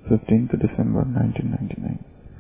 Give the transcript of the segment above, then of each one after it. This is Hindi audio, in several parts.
15 दिसंबर 1999।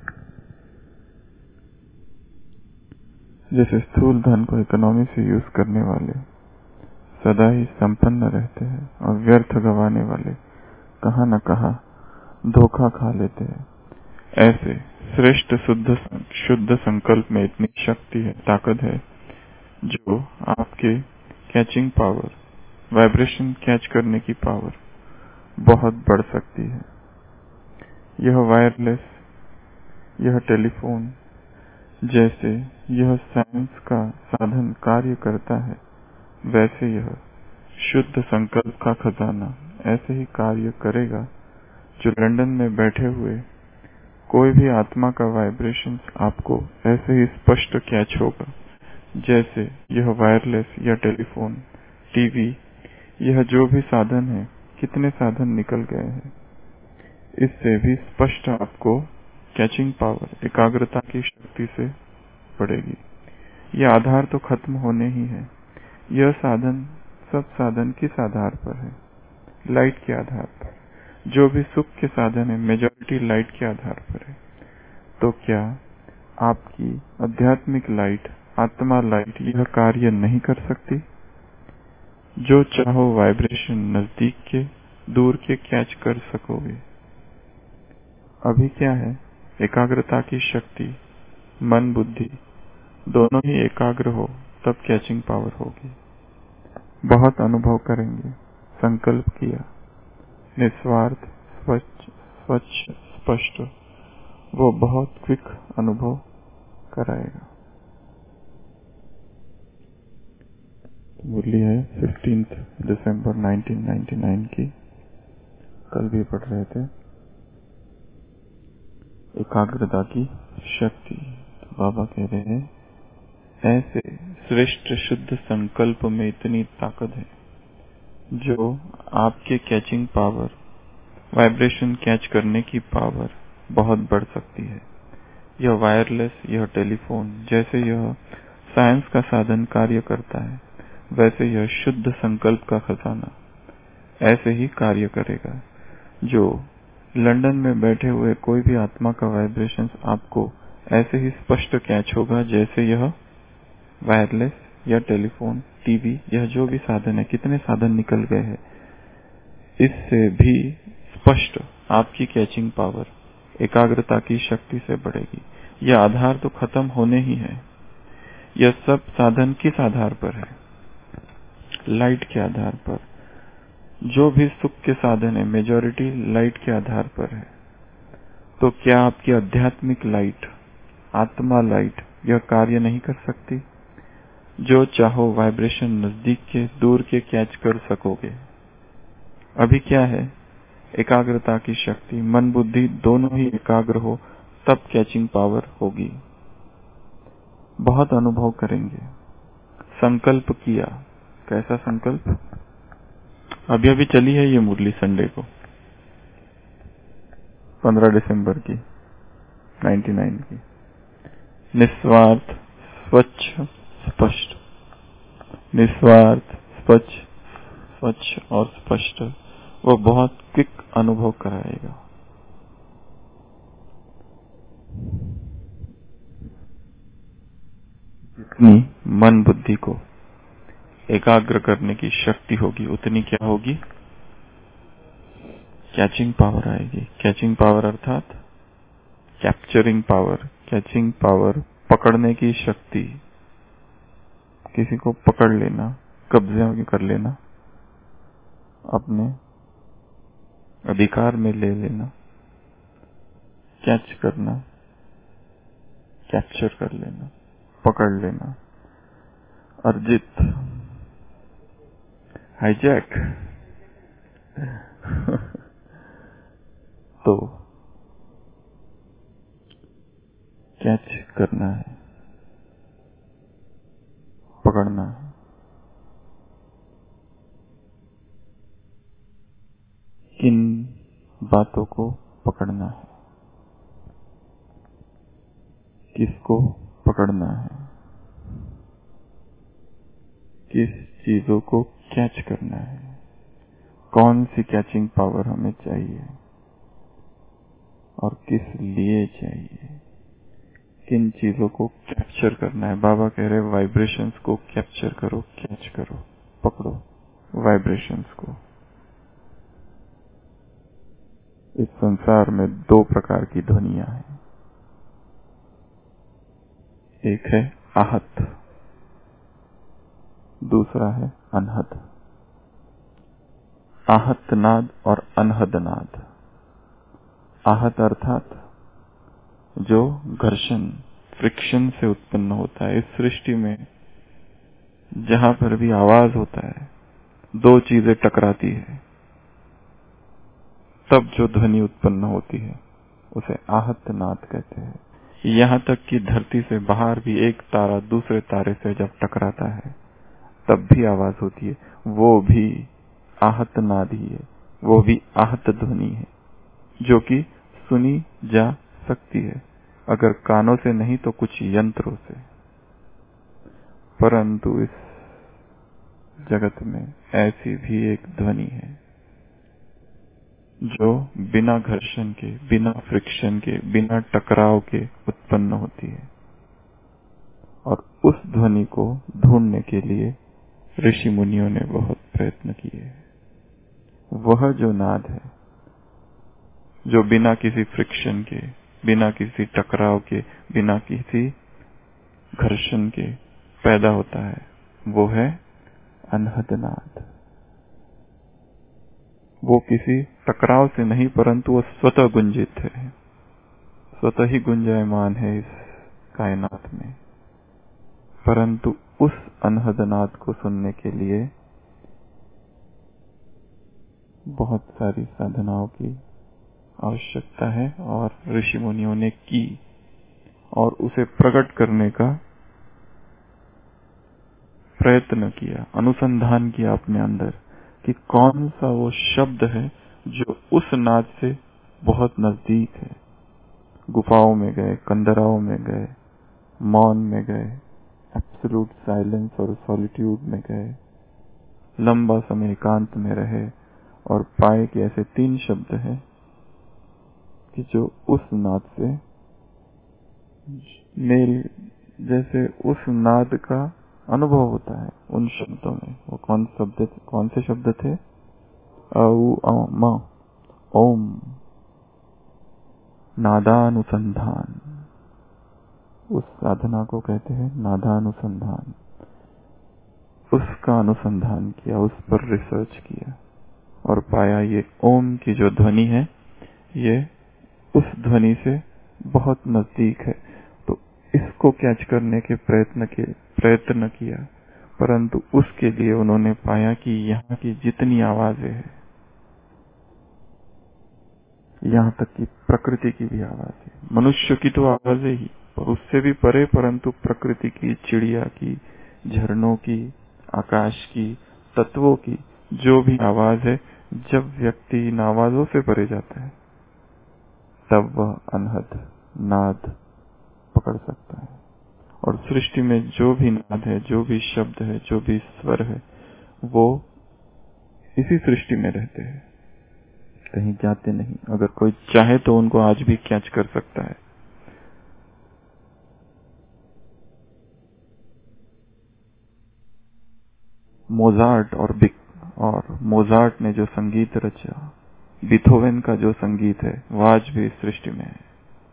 जैसे स्थूल धन को इकोनॉमी से यूज करने वाले सदा ही संपन्न रहते हैं और व्यर्थ गंवाने वाले कहाँ न कहाँ धोखा खा लेते हैं, ऐसे श्रेष्ठ शुद्ध संकल्प में इतनी शक्ति है, ताकत है, जो आपके कैचिंग पावर, वाइब्रेशन कैच करने की पावर बहुत बढ़ सकती है। यह वायरलेस, यह टेलीफोन जैसे यह साइंस का साधन कार्य करता है, वैसे यह शुद्ध संकल्प का खजाना ऐसे ही कार्य करेगा, जो लंदन में बैठे हुए कोई भी आत्मा का वाइब्रेशन आपको ऐसे ही स्पष्ट कैच होगा, जैसे यह वायरलेस या टेलीफोन, टीवी, यह जो भी साधन है, कितने साधन निकल गए हैं, इससे भी स्पष्ट आपको कैचिंग पावर, एकाग्रता की शक्ति से बढ़ेगी। यह आधार तो खत्म होने ही है। यह साधन सब साधन किस आधार पर है? लाइट के आधार पर। जो भी सुख के साधन है, मेजॉरिटी लाइट के आधार पर है। तो क्या आपकी आध्यात्मिक लाइट, आत्मा लाइट यह कार्य नहीं कर सकती? जो चाहो वाइब्रेशन नजदीक के, दूर के कैच कर सकोगे। अभी क्या है? एकाग्रता की शक्ति, मन बुद्धि दोनों ही एकाग्र हो, तब कैचिंग पावर होगी। बहुत अनुभव करेंगे। संकल्प किया, निस्वार्थ, स्वच्छ, स्पष्ट, वो बहुत क्विक अनुभव कराएगा। मुरली है 15 दिसंबर 1999 की, कल भी पढ़ रहे थे। एकाग्रता की शक्ति। तो बाबा कह रहे हैं, ऐसे श्रेष्ठ शुद्ध संकल्प में इतनी ताकत है, जो आपके कैचिंग पावर, वाइब्रेशन कैच करने की पावर बहुत बढ़ सकती है। यह वायरलेस, यह टेलीफोन जैसे यह साइंस का साधन कार्य करता है, वैसे यह शुद्ध संकल्प का खजाना ऐसे ही कार्य करेगा, जो लंदन में बैठे हुए कोई भी आत्मा का वाइब्रेशन आपको ऐसे ही स्पष्ट कैच होगा, जैसे यह वायरलेस या टेलीफोन, टीवी, यह जो भी साधन है, कितने साधन निकल गए हैं, इससे भी स्पष्ट आपकी कैचिंग पावर, एकाग्रता की शक्ति से बढ़ेगी। यह आधार तो खत्म होने ही है। यह सब साधन किस आधार पर है? लाइट के आधार पर। जो भी सुख के साधन है, मेजॉरिटी लाइट के आधार पर है। तो क्या आपकी आध्यात्मिक लाइट, आत्मा लाइट यह कार्य नहीं कर सकती? जो चाहो वाइब्रेशन नजदीक के, दूर के कैच कर सकोगे। अभी क्या है? एकाग्रता की शक्ति, मन बुद्धि दोनों ही एकाग्र हो, तब कैचिंग पावर होगी। बहुत अनुभव करेंगे। संकल्प किया। कैसा संकल्प? अभी अभी चली है ये मुरली संडे को, 15 दिसंबर की 99 की। निस्वार्थ, स्वच्छ, स्पष्ट। निस्वार्थ, स्वच्छ और स्पष्ट, वो बहुत क्विक अनुभव कराएगा। जितनी मन बुद्धि को एकाग्र करने की शक्ति होगी, उतनी क्या होगी? कैचिंग पावर आएगी। कैचिंग पावर अर्थात कैप्चरिंग पावर। कैचिंग पावर पकड़ने की शक्ति, किसी को पकड़ लेना, कब्जे में कर लेना, अपने अधिकार में ले लेना, कैच करना, कैप्चर कर लेना, पकड़ लेना, अर्जित, हाईजैक। तो कैच करना है, पकड़ना है। किन बातों को पकड़ना है, किसको पकड़ना है, किस चीजों को कैच करना है, कौन सी कैचिंग पावर हमें चाहिए, और किस लिए चाहिए, किन चीजों को कैप्चर करना है। बाबा कह रहे वाइब्रेशंस को कैप्चर करो, कैच करो, पकड़ो वाइब्रेशंस को। इस संसार में दो प्रकार की ध्वनियां हैं, एक है आहत, दूसरा है अनहद। आहत नाद और अनहद नाद। आहत अर्थात जो घर्षण, फ्रिक्शन से उत्पन्न होता है। इस सृष्टि में जहां पर भी आवाज होता है, दो चीजें टकराती है, तब जो ध्वनि उत्पन्न होती है उसे आहत नाद कहते हैं। यहां तक कि धरती से बाहर भी एक तारा दूसरे तारे से जब टकराता है तब भी आवाज होती है, वो भी आहत नाद ही है, वो भी आहत ध्वनि है, जो कि सुनी जा सकती है, अगर कानों से नहीं तो कुछ यंत्रों से। परंतु इस जगत में ऐसी भी एक ध्वनि है जो बिना घर्षण के, बिना फ्रिक्शन के, बिना टकराव के उत्पन्न होती है। और उस ध्वनि को ढूंढने के लिए ऋषि मुनियों ने बहुत प्रयत्न किए। वह जो नाद है जो बिना किसी फ्रिक्शन के, बिना किसी टकराव के, बिना किसी घर्षण के पैदा होता है, वो है अनहद नाद। वो किसी टकराव से नहीं, परंतु वो स्वतः गुंजित है, स्वतः ही गुंजायमान है इस कायनात में। परंतु उस अनहद नाद को सुनने के लिए बहुत सारी साधनाओं की आवश्यकता है और ऋषि मुनियों ने की, और उसे प्रकट करने का प्रयत्न किया, अनुसंधान किया अपने अंदर कि कौन सा वो शब्द है जो उस नाद से बहुत नजदीक है। गुफाओं में गए, कंदराओं में गए, मौन में गए, एब्सोल्यूट साइलेंस और सॉलिट्यूड में गए, लंबा समय एकांत में रहे और पाए कि ऐसे 3 शब्द हैं कि जो उस नाद से मेल, जैसे उस नाद का अनुभव होता है उन शब्दों में। वो कौन से शब्द थे? ओम, नादानुसंधान। उस साधना को कहते हैं नादानुसंधान। उसका अनुसंधान किया, उस पर रिसर्च किया और पाया ये ओम की जो ध्वनि है ये उस ध्वनि से बहुत नजदीक है। तो इसको कैच करने के प्रयत्न किया, परंतु उसके लिए उन्होंने पाया कि यहाँ की जितनी आवाजें हैं, यहाँ तक कि प्रकृति की भी आवाज है, मनुष्य की तो आवाजें ही, और उससे भी परे, परंतु प्रकृति की, चिड़िया की, झरनों की, आकाश की, तत्वों की जो भी आवाज है, जब व्यक्ति इन आवाजों से परे जाता है तब वह अनहद नाद पकड़ सकता है। और सृष्टि में जो भी नाद है, जो भी शब्द है, जो भी स्वर है, वो इसी सृष्टि में रहते हैं, कहीं जाते नहीं। अगर कोई चाहे तो उनको आज भी कैच कर सकता है। मोजार्ट ने जो संगीत रचा, बीथोवेन का जो संगीत है, वो आज भी इस सृष्टि में है।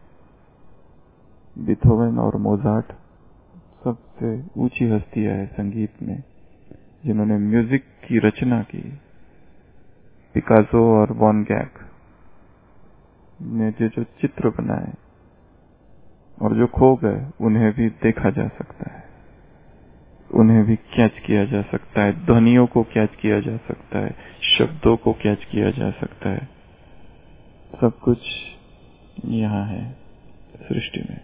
बीथोवेन और मोजार्ट सबसे ऊंची हस्तियां है संगीत में, जिन्होंने म्यूजिक की रचना की। पिकासो और वॉन गैग ने जो चित्र बनाए और जो खो गए, उन्हें भी देखा जा सकता है, उन्हें भी कैच किया जा सकता है, ध्वनियों को कैच किया जा सकता है, शब्दों को कैच किया जा सकता है। सब कुछ यहाँ है सृष्टि में।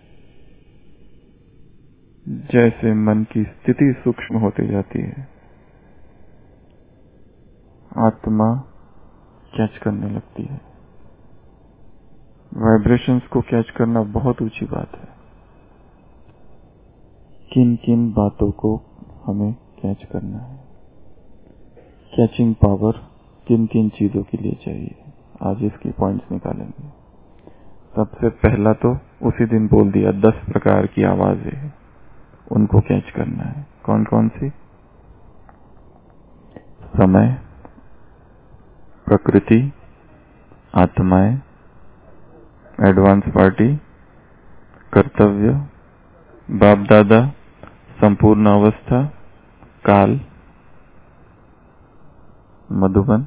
जैसे मन की स्थिति सूक्ष्म होती जाती है, आत्मा कैच करने लगती है। वाइब्रेशंस को कैच करना बहुत ऊंची बात है। किन किन बातों को हमें कैच करना है, कैचिंग पावर किन किन चीजों के लिए चाहिए, आज इसकी पॉइंट्स निकालेंगे। सबसे पहला तो उसी दिन बोल दिया 10 प्रकार की आवाजें, उनको कैच करना है। कौन कौन सी? समय, प्रकृति, आत्माएं, एडवांस पार्टी, कर्तव्य, बाप दादा, संपूर्ण अवस्था, काल, मधुबन।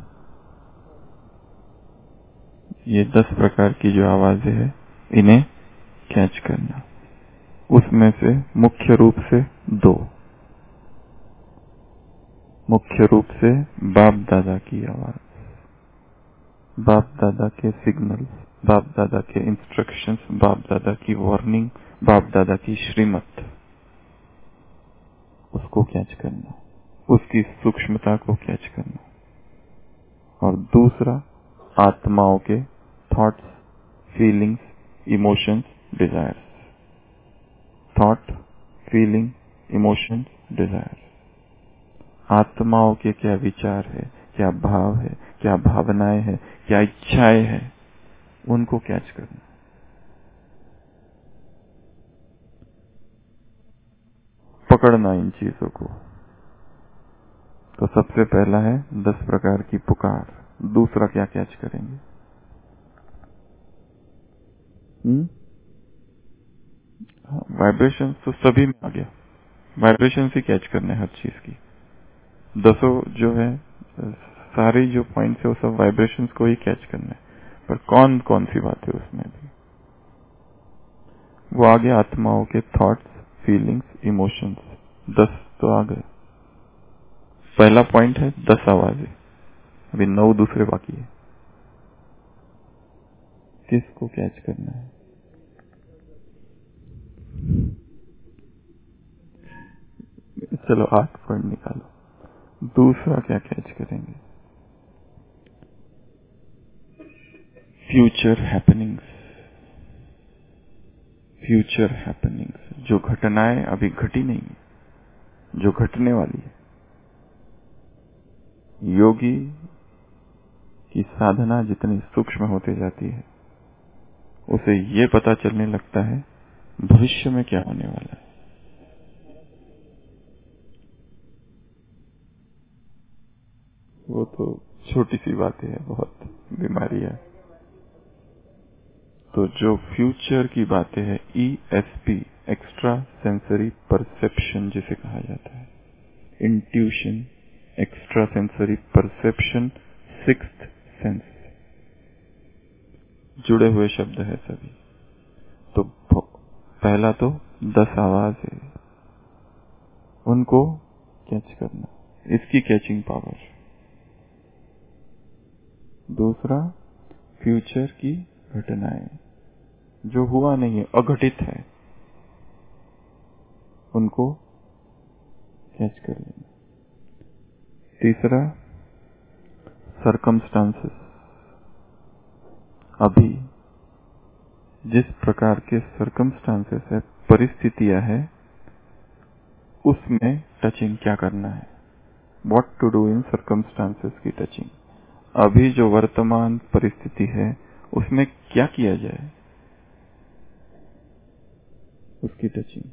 ये 10 प्रकार की जो आवाजें हैं, इन्हें कैच करना। उसमें से मुख्य रूप से 2, मुख्य रूप से बाप दादा की आवाज, बाप दादा के सिग्नल, बाप दादा के इंस्ट्रक्शंस, बाप दादा की वार्निंग, बाप दादा की श्रीमत, उसको कैच करना, उसकी सूक्ष्मता को कैच करना। और दूसरा आत्माओं के thoughts, feelings, emotions, desires. Thought, feeling, emotions, desires. आत्माओं के क्या विचार है, क्या भाव है, क्या भावनाएं हैं, क्या इच्छाएं हैं, उनको कैच करना। पकड़ना इन चीजों को। तो सबसे पहला है 10 प्रकार की पुकार। दूसरा क्या कैच करेंगे? वाइब्रेशन तो सभी में आ गया। वाइब्रेशन ही कैच करने हर चीज की। 10 जो है, सारी जो पॉइंट्स है वो सब वाइब्रेशंस को ही कैच करना है। पर कौन कौन सी बात है उसमें भी वो आ गया। आत्माओं के थॉट्स, फीलिंग्स, इमोशंस, 10 तो आ गए। पहला पॉइंट है 10 आवाजें, अभी 9 दूसरे बाकी है। किसको कैच करना है? चलो 8 पॉइंट निकालो। दूसरा क्या कैच करेंगे? Future happenings. फ्यूचर हैपनिंग्स, जो घटनाएं अभी घटी नहीं है, जो घटने वाली है। योगी की साधना जितनी सूक्ष्म होती जाती है, उसे ये पता चलने लगता है भविष्य में क्या होने वाला है। वो तो छोटी सी बातें है, बहुत बीमारी है। तो जो फ्यूचर की बातें है, ESP, एक्स्ट्रा सेंसरी परसेप्शन जिसे कहा जाता है, intuition, extra sensory perception, sixth sense, जुड़े हुए शब्द है सभी। तो पहला तो 10 आवाज है, उनको कैच करना, इसकी कैचिंग पावर। दूसरा फ्यूचर की घटनाएं जो हुआ नहीं है, अघटित है, उनको कैच कर लेना। तीसरा सरकमस्टांसेस, अभी जिस प्रकार के सरकमस्टांसेस है, परिस्थितियां है, उसमें टचिंग क्या करना है। What to do in circumstances की टचिंग। अभी जो वर्तमान परिस्थिति है उसमें क्या किया जाए, उसकी टचिंग।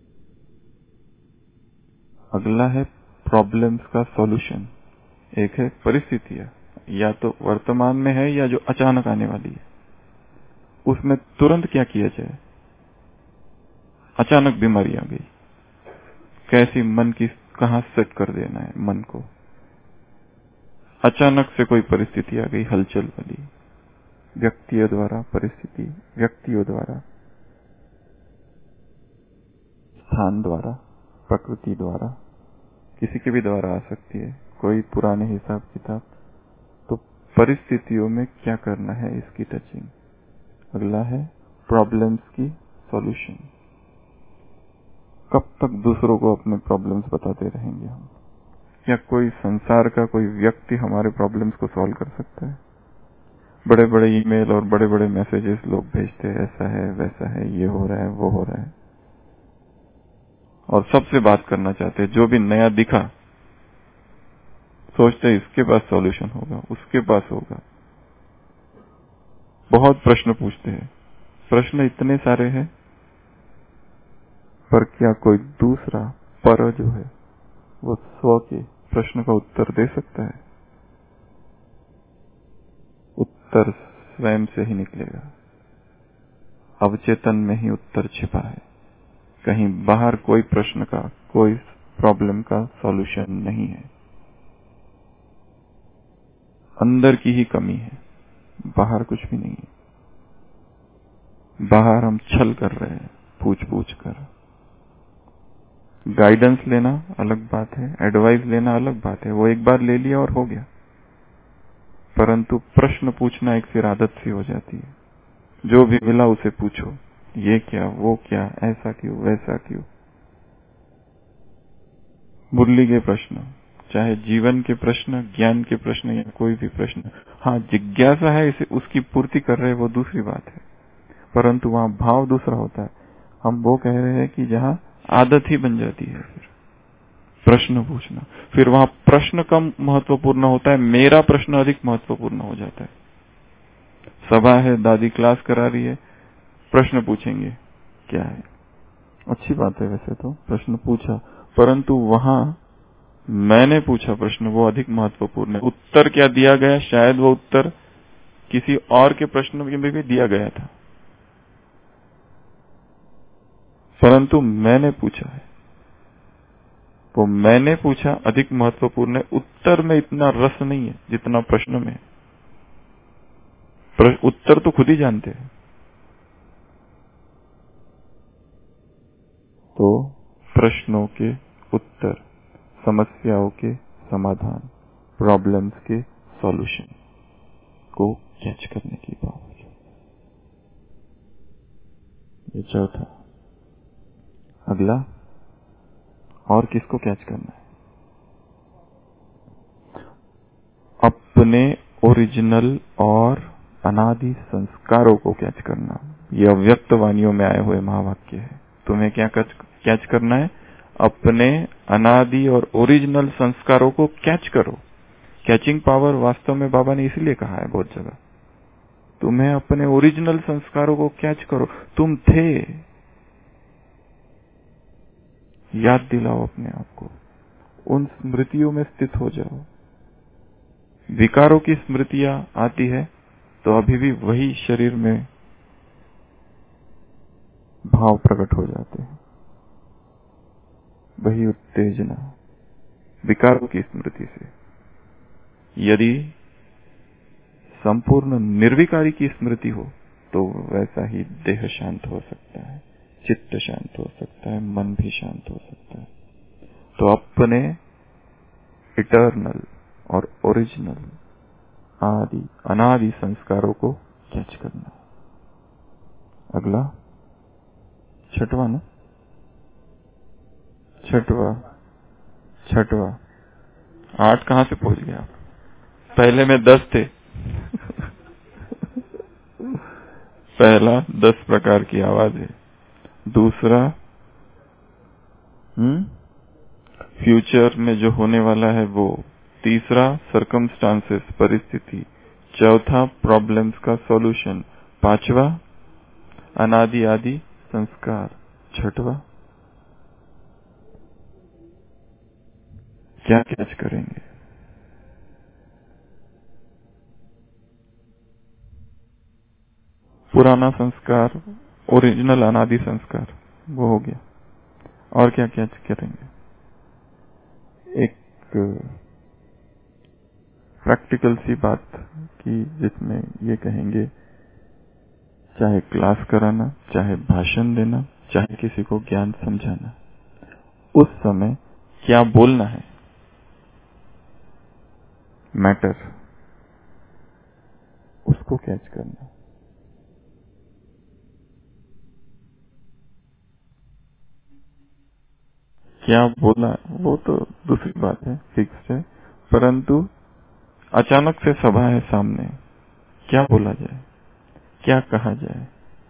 अगला है प्रॉब्लम्स का सॉल्यूशन। एक है परिस्थितियां, या तो वर्तमान में है या जो अचानक आने वाली है, उसमें तुरंत क्या किया जाए। अचानक बीमारी आ गई, कैसी मन की, कहां सेट कर देना है मन को। अचानक से कोई परिस्थिति आ गई हलचल वाली, व्यक्तियों द्वारा परिस्थिति, व्यक्तियों द्वारा, स्थान द्वारा, प्रकृति द्वारा, किसी के भी द्वारा आ सकती है, कोई पुराने हिसाब किताब। तो परिस्थितियों में क्या करना है, इसकी टचिंग। अगला है प्रॉब्लम्स की सॉल्यूशन। कब तक दूसरों को अपने प्रॉब्लम्स बताते रहेंगे हम? क्या कोई संसार का कोई व्यक्ति हमारे प्रॉब्लम्स को सॉल्व कर सकता है? बड़े बड़े ईमेल और बड़े बड़े मैसेजेस लोग भेजते हैं, ऐसा है वैसा है, ये हो रहा है वो हो रहा है, और सबसे बात करना चाहते हैं। जो भी नया दिखा सोचते हैं इसके पास सॉल्यूशन होगा, उसके पास होगा। बहुत प्रश्न पूछते हैं, प्रश्न इतने सारे हैं, पर क्या कोई दूसरा पर जो है वो स्व के प्रश्न का उत्तर दे सकता है? उत्तर स्वयं से ही निकलेगा। अवचेतन में ही उत्तर छिपा है। कहीं बाहर कोई प्रश्न का, कोई प्रॉब्लम का सॉल्यूशन नहीं है। अंदर की ही कमी है, बाहर कुछ भी नहीं है। बाहर हम छल कर रहे हैं, पूछ पूछ कर। गाइडेंस लेना अलग बात है, एडवाइस लेना अलग बात है, वो एक बार ले लिया और हो गया। परंतु प्रश्न पूछना एक फिर आदत सी हो जाती है। जो भी मिला उसे पूछो, ये क्या, वो क्या, ऐसा क्यों, वैसा क्यों। मुरली के प्रश्न, चाहे जीवन के प्रश्न, ज्ञान के प्रश्न या कोई भी प्रश्न, हाँ जिज्ञासा है, इसे उसकी पूर्ति कर रहे वो दूसरी बात है, परंतु वहां भाव दूसरा होता है। हम वो कह रहे हैं कि जहां आदत ही बन जाती है फिर प्रश्न पूछना, फिर वहां प्रश्न कम महत्वपूर्ण होता है, मेरा प्रश्न अधिक महत्वपूर्ण हो जाता है। सभा है, दादी क्लास करा रही है, प्रश्न पूछेंगे, क्या है? अच्छी बात है वैसे तो, प्रश्न पूछा, परंतु वहां मैंने पूछा प्रश्न वो अधिक महत्वपूर्ण है। उत्तर क्या दिया गया, शायद वो उत्तर किसी और के प्रश्न में भी दिया गया था, परंतु मैंने पूछा है, वो मैंने पूछा अधिक महत्वपूर्ण है। उत्तर में इतना रस नहीं है जितना प्रश्न में। उत्तर तो खुद ही जानते हैं। तो प्रश्नों के उत्तर, समस्याओं के समाधान, प्रॉब्लम्स के सॉल्यूशन को कैच करने की बात। ये चौथा। अगला, और किसको कैच करना है? अपने ओरिजिनल और अनादि संस्कारों को कैच करना। ये अव्यक्त वाणियों में आए हुए महावाक्य है। तुम्हें क्या कैच करना है? अपने अनादि और ओरिजिनल संस्कारों को कैच करो। कैचिंग पावर वास्तव में बाबा ने इसलिए कहा है बहुत जगह, तुम्हें अपने ओरिजिनल संस्कारों को कैच करो। तुम थे, याद दिलाओ अपने आप को, उन स्मृतियों में स्थित हो जाओ। विकारों की स्मृतियां आती है तो अभी भी वही शरीर में भाव प्रकट हो जाते हैं, वही उत्तेजना विकारों की स्मृति से। यदि संपूर्ण निर्विकारी की स्मृति हो तो वैसा ही देह शांत हो सकता है, चित्त शांत हो सकता है, मन भी शांत हो सकता है। तो अपने इटर्नल और ओरिजिनल आदि अनादि संस्कारों को कैच करना। अगला, छठवां ना, छठवा 8 कहां से पहुंच गया आप? पहले में 10 थे। पहला 10 प्रकार की आवाज है। दूसरा फ्यूचर में जो होने वाला है वो। तीसरा सर्कमस्टांसेस, परिस्थिति। चौथा प्रॉब्लम्स का सॉल्यूशन। पांचवा अनादि आदि संस्कार। छठवा क्या कैच करेंगे? पुराना संस्कार, ओरिजिनल अनादि संस्कार, वो हो गया। और क्या कैच करेंगे? एक प्रैक्टिकल सी बात की, जिसमें ये कहेंगे, चाहे क्लास कराना, चाहे भाषण देना, चाहे किसी को ज्ञान समझाना, उस समय क्या बोलना है मैटर, उसको कैच करना। क्या बोला वो तो दूसरी बात है, फिक्स है, परंतु अचानक से सभा है सामने, क्या बोला जाए, क्या कहा जाए,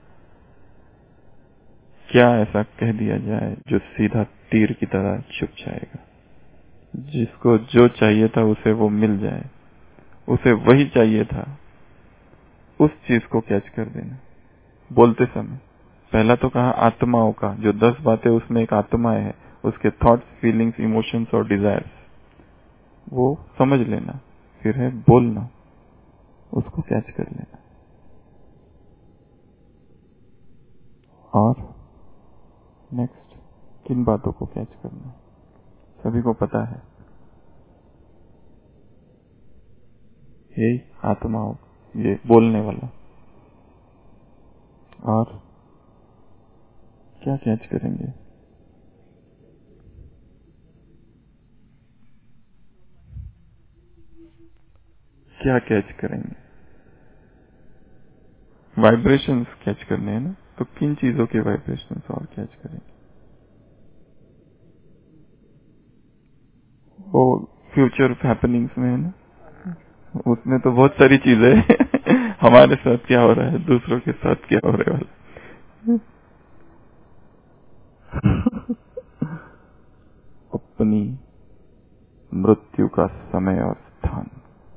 क्या ऐसा कह दिया जाए जो सीधा तीर की तरह चुप जाएगा, जिसको जो चाहिए था उसे वो मिल जाए, उसे वही चाहिए था, उस चीज को कैच कर देना। बोलते समय। पहला तो कहा आत्माओं का, जो 10 बातें उसमें एक आत्माएं है, उसके थॉट्स, फीलिंग्स, इमोशंस और डिजायर्स, वो समझ लेना। फिर है बोलना, उसको कैच कर लेना। और नेक्स्ट किन बातों को कैच करना, सभी को पता है। ये आत्माओं, ये बोलने वाला। और क्या कैच करेंगे? क्या कैच करेंगे? वाइब्रेशंस कैच करने हैं ना, तो किन चीजों के वाइब्रेशंस और कैच करेंगे? वो फ्यूचर हैपनिंग्स में है ना, उसमें तो बहुत सारी चीजें हैं। हमारे साथ क्या हो रहा है, दूसरों के साथ क्या हो रहा है। अपनी मृत्यु का समय और स्थान,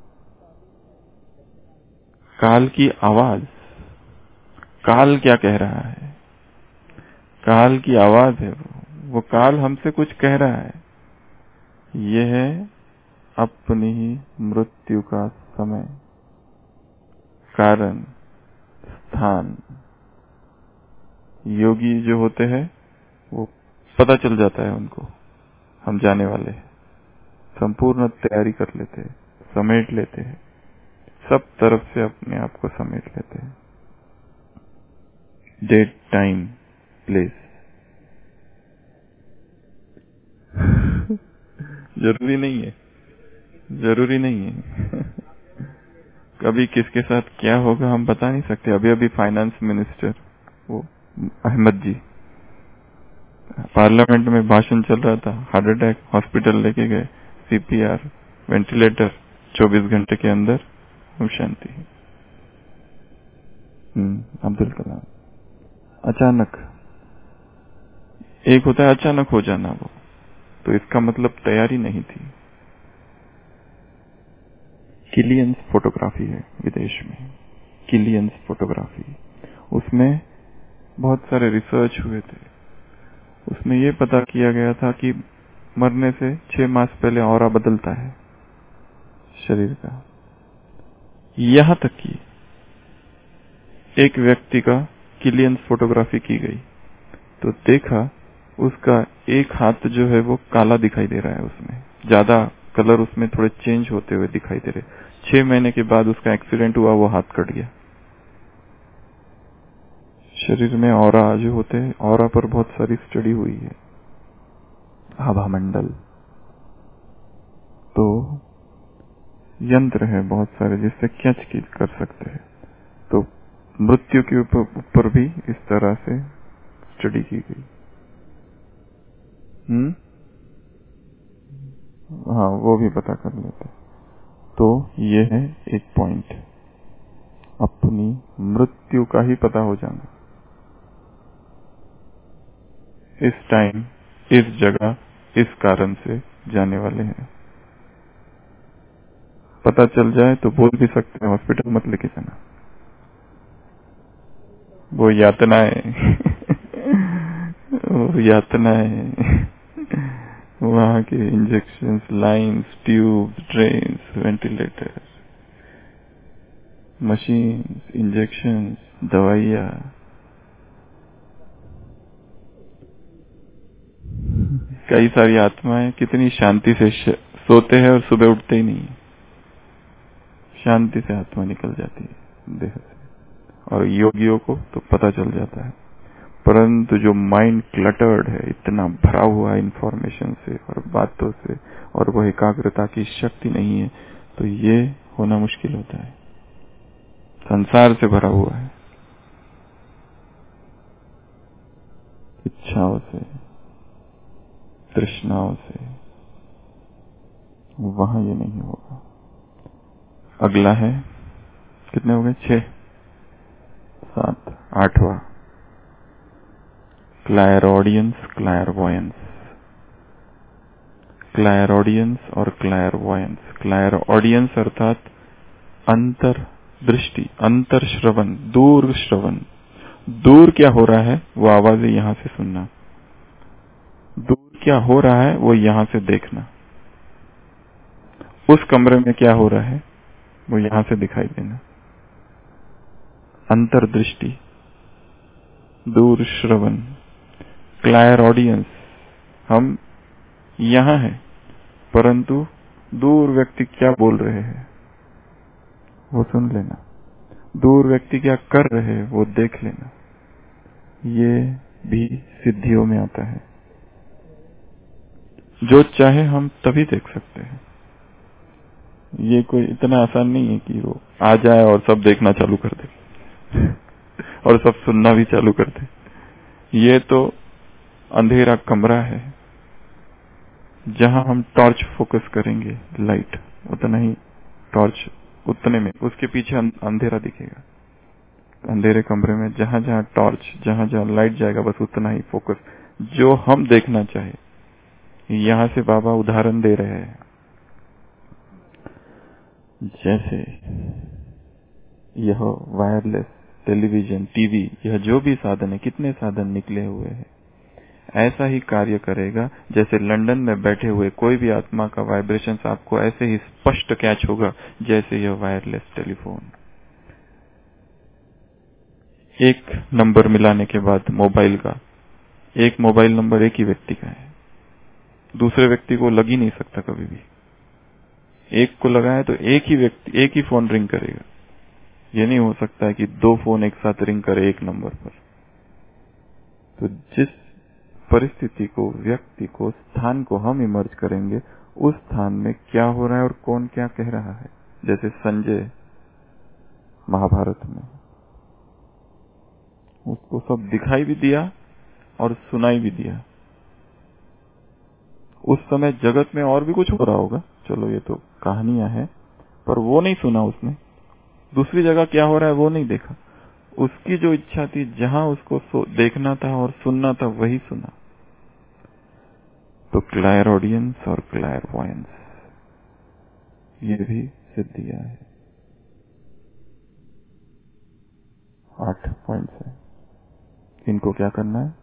काल की आवाज। काल क्या कह रहा है? काल की आवाज है वो काल हमसे कुछ कह रहा है। यह है अपनी ही मृत्यु का समय, कारण, स्थान। योगी जो होते हैं वो पता चल जाता है उनको, हम जाने वाले हैं। संपूर्ण तैयारी कर लेते हैं, समेट लेते हैं, सब तरफ से अपने आप को समेट लेते हैं। Date, time, place. जरूरी नहीं है, जरूरी नहीं है। कभी किसके साथ क्या होगा हम बता नहीं सकते। अभी अभी फाइनेंस मिनिस्टर वो अहमद जी पार्लियामेंट में भाषण चल रहा था, हार्ट अटैक, हॉस्पिटल लेके गए, सीपीआर, वेंटिलेटर, 24 घंटे के अंदर हम शांति। अब्दुल कलाम। अचानक, एक होता है अचानक हो जाना, वो तो इसका मतलब तैयारी नहीं थी। किलियंस फोटोग्राफी है विदेश में, किलियंस फोटोग्राफी। उसमें बहुत सारे रिसर्च हुए थे। उसमें ये पता किया गया था कि मरने से 6 मास पहले ऑरा बदलता है शरीर का। यहां तक कि एक व्यक्ति का किलियंस फोटोग्राफी की गई तो देखा उसका एक हाथ जो है वो काला दिखाई दे रहा है, उसमें ज्यादा कलर उसमें थोड़े चेंज होते हुए दिखाई दे रहे। 6 महीने के बाद उसका एक्सीडेंट हुआ, वो हाथ कट गया। शरीर में ऑरा जो होते हैं, ऑरा पर बहुत सारी स्टडी हुई है। आभा मंडल, तो यंत्र है बहुत सारे जिससे कैच कर सकते हैं। तो मृत्यु के ऊपर भी इस तरह से स्टडी की गई। हाँ, वो भी पता कर लेते। तो ये है एक पॉइंट, अपनी मृत्यु का ही पता हो जाना। इस टाइम, इस जगह, इस कारण से जाने वाले हैं। पता चल जाए तो बोल भी सकते हैं, हॉस्पिटल मत लेके जाना, वो यातनाएं। वो यातनाएं, वहां के injections, lines, tubes, drains, ventilator, machines, injections, दवाइयां। कई सारी आत्माएं कितनी शांति से सोते हैं और सुबह उठते ही नहीं, शांति से आत्मा निकल जाती है देह से। और योगियों को तो पता चल जाता है। परंतु जो माइंड क्लटर्ड है, इतना भरा हुआ है इंफॉर्मेशन से और बातों से, और वो एकाग्रता की शक्ति नहीं है, तो ये होना मुश्किल होता है। संसार से भरा हुआ है, इच्छाओं से, तृष्णाओं से, वहां ये नहीं होगा। अगला है, कितने हो गए? 6, 7, 8वां, क्लायरऑडियंस, क्लायरवॉयंस। क्लायरऑडियंस और क्लायरवॉयंस। क्लायरऑडियंस अर्थात अंतर दृष्टि, अंतर श्रवण, दूर श्रवण, दूर क्या हो रहा है वो आवाजें यहां से सुनना, दूर क्या हो रहा है वो यहां से देखना, उस कमरे में क्या हो रहा है वो यहां से दिखाई देना। अंतर्दृष्टि, दूर श्रवण, क्लायर ऑडियंस। हम यहां हैं परंतु दूर व्यक्ति क्या बोल रहे हैं वो सुन लेना, दूर व्यक्ति क्या कर रहे हैं वो देख लेना। ये भी सिद्धियों में आता है। जो चाहे हम तभी देख सकते हैं। ये कोई इतना आसान नहीं है कि वो आ जाए और सब देखना चालू कर दे और सब सुनना भी चालू कर दे। ये तो अंधेरा कमरा है, जहां हम टॉर्च फोकस करेंगे, लाइट उतना ही टॉर्च उतने में उसके पीछे अंधेरा दिखेगा। अंधेरे कमरे में जहां जहां टॉर्च, जहां जहां लाइट जाएगा, बस उतना ही फोकस जो हम देखना चाहे। यहां से बाबा उदाहरण दे रहे हैं, जैसे यह वायरलेस टेलीविजन, टीवी, यह जो भी साधन है, कितने साधन निकले हुए हैं, ऐसा ही कार्य करेगा जैसे लंदन में बैठे हुए कोई भी आत्मा का वाइब्रेशंस आपको ऐसे ही स्पष्ट कैच होगा जैसे यह वायरलेस टेलीफोन। एक नंबर मिलाने के बाद मोबाइल का, एक मोबाइल नंबर एक ही व्यक्ति का है, दूसरे व्यक्ति को लग ही नहीं सकता कभी भी। एक को लगाए तो एक ही व्यक्ति, एक ही फोन रिंग करेगा। ये नहीं हो सकता है कि दो फोन एक साथ रिंग करे एक नंबर पर। तो जिस परिस्थिति को, व्यक्ति को, स्थान को हम इमर्ज करेंगे, उस स्थान में क्या हो रहा है और कौन क्या कह रहा है। जैसे संजय महाभारत में, उसको सब दिखाई भी दिया और सुनाई भी दिया। उस समय जगत में और भी कुछ हो रहा होगा, चलो ये तो कहानियां हैं, पर वो नहीं सुना उसने। दूसरी जगह क्या हो रहा है वो नहीं देखा। उसकी जो इच्छा थी, जहां उसको देखना था और सुनना था, वही सुना। तो क्लायर ऑडियंस और क्लायर वॉयंस, ये भी सिद्धियां है। 8 पॉइंट्स है। इनको क्या करना है?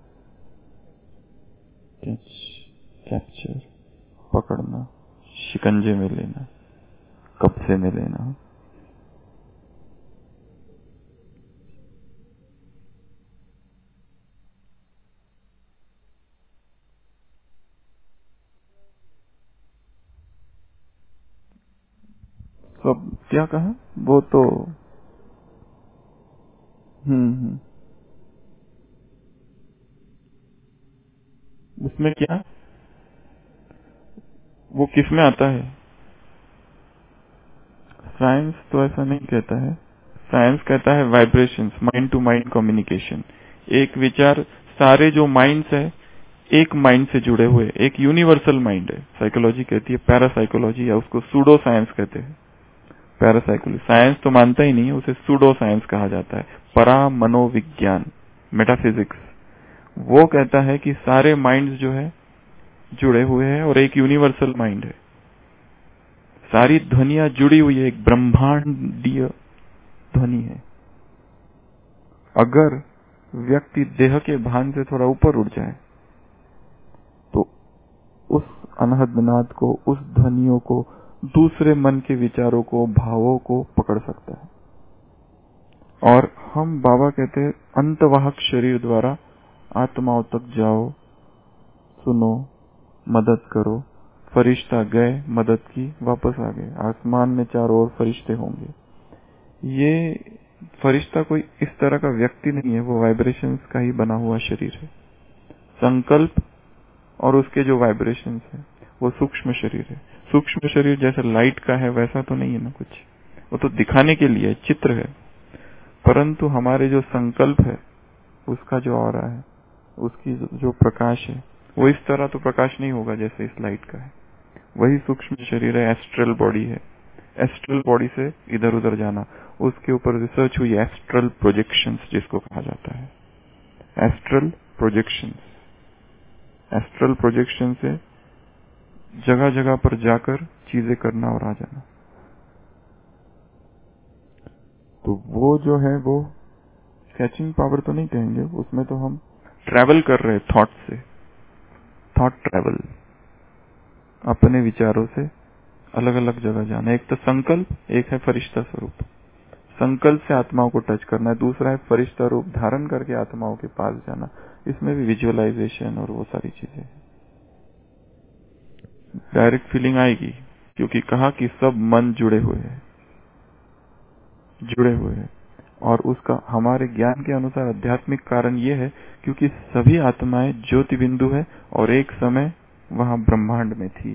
कैप्चर, पकड़ना, शिकंजे में लेना, कब्जे में लेना। सब क्या कहा वो तो उसमें क्या, वो किस में आता है? साइंस तो ऐसा नहीं कहता है। साइंस कहता है vibrations, mind to mind communication. एक विचार, सारे जो माइंड्स है एक माइंड से जुड़े हुए, एक यूनिवर्सल माइंड है। साइकोलॉजी कहती है पैरासाइकोलॉजी, या उसको सूडो साइंस कहते हैं। पैरासाइकोलॉजी साइंस तो मानता ही नहीं है, उसे सूडो साइंस कहा जाता है। परा मनोविज्ञान, मेटाफिजिक्स, वो कहता है कि सारे माइंड्स जो है जुड़े हुए हैं और एक यूनिवर्सल माइंड है। सारी ध्वनियां जुड़ी हुई है, एक ब्रह्मांडीय ध्वनि है। अगर व्यक्ति देह के भान से थोड़ा ऊपर उठ जाए तो उस अनहद नाद को, उस ध्वनियों को, दूसरे मन के विचारों को, भावों को पकड़ सकता है। और हम, बाबा कहते हैं, अंतवाहक शरीर द्वारा आत्माओं तक जाओ, सुनो, मदद करो। फरिश्ता गए, मदद की, वापस आ गए। आसमान में चारों ओर फरिश्ते होंगे। ये फरिश्ता कोई इस तरह का व्यक्ति नहीं है, वो वाइब्रेशंस का ही बना हुआ शरीर है। संकल्प और उसके जो वाइब्रेशंस है वो सूक्ष्म शरीर है। सूक्ष्म शरीर जैसा लाइट का है वैसा तो नहीं है ना कुछ, वो तो दिखाने के लिए चित्र है। परंतु हमारे जो संकल्प है, उसका जो ऑरा है, उसकी जो प्रकाश है, वो इस तरह तो प्रकाश नहीं होगा जैसे इस लाइट का है। वही सूक्ष्म शरीर है, एस्ट्रल बॉडी है। एस्ट्रल बॉडी से इधर उधर जाना, उसके ऊपर रिसर्च हुई, एस्ट्रल प्रोजेक्शंस जिसको कहा जाता है। एस्ट्रल प्रोजेक्शंस, एस्ट्रल प्रोजेक्शन से जगह जगह पर जाकर चीजें करना और आ जाना। तो वो जो है वो कैचिंग पावर तो नहीं कहेंगे, उसमें तो हम ट्रैवल कर रहे थॉट से, थॉट ट्रैवल, अपने विचारों से अलग अलग जगह जाना। एक तो संकल्प, एक है फरिश्ता स्वरूप। संकल्प से आत्माओं को टच करना है, दूसरा है फरिश्ता रूप धारण करके आत्माओं के पास जाना। इसमें भी विजुअलाइजेशन और वो सारी चीजें। डायरेक्ट फीलिंग आएगी, क्योंकि कहा कि सब मन जुड़े हुए हैं, जुड़े हुए हैं। और उसका हमारे ज्ञान के अनुसार आध्यात्मिक कारण ये है क्योंकि सभी आत्माएं ज्योति बिंदु है और एक समय वहां ब्रह्मांड में थी।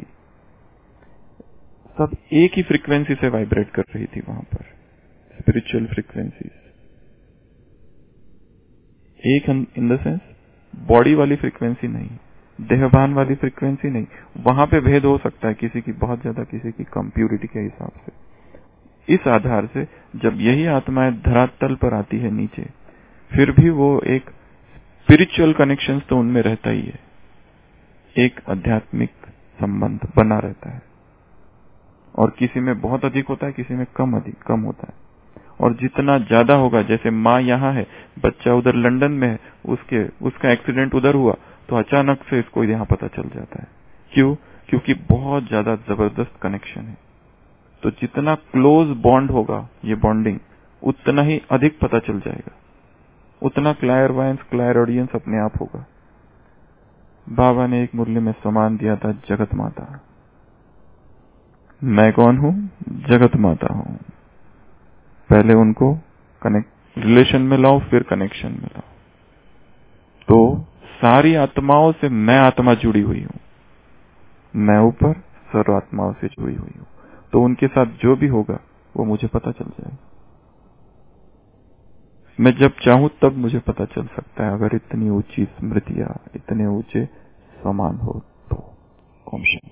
सब एक ही फ्रीक्वेंसी से वाइब्रेट कर रही थी वहां पर, स्पिरिचुअल फ्रीक्वेंसीज। एक इन द सेंस बॉडी वाली फ्रीक्वेंसी नहीं, देहभान वाली फ्रीक्वेंसी नहीं। वहां पे भेद हो सकता है, किसी की बहुत ज्यादा, किसी की कम, प्यूरिटी के हिसाब से। इस आधार से जब यही आत्माएं धरातल पर आती है नीचे, फिर भी वो एक स्पिरिचुअल कनेक्शन तो उनमें रहता ही है, एक आध्यात्मिक संबंध बना रहता है। और किसी में बहुत अधिक होता है, किसी में कम होता है। और जितना ज्यादा होगा, जैसे माँ यहाँ है, बच्चा उधर लंदन में है, उसका एक्सीडेंट उधर हुआ तो अचानक से इसको यहाँ पता चल जाता है। क्यों? क्योंकि बहुत ज्यादा जबरदस्त कनेक्शन है। तो जितना क्लोज बॉन्ड होगा ये बॉन्डिंग, उतना ही अधिक पता चल जाएगा, उतना क्लायरवायंस, क्लायर ऑडियंस अपने आप होगा। बाबा ने एक मुरली में सम्मान दिया था, जगत माता। मैं कौन हूं? जगत माता हूं। पहले उनको रिलेशन में लाओ, फिर कनेक्शन में लाओ। तो सारी आत्माओं से मैं आत्मा जुड़ी हुई हूं, मैं ऊपर सर्व आत्माओं से जुड़ी हुई हूं। तो उनके साथ जो भी होगा वो मुझे पता चल जाएगा। मैं जब चाहूं तब मुझे पता चल सकता है, अगर इतनी ऊंची स्मृतियां, इतने ऊंचे समान हो तो। ओम शांति।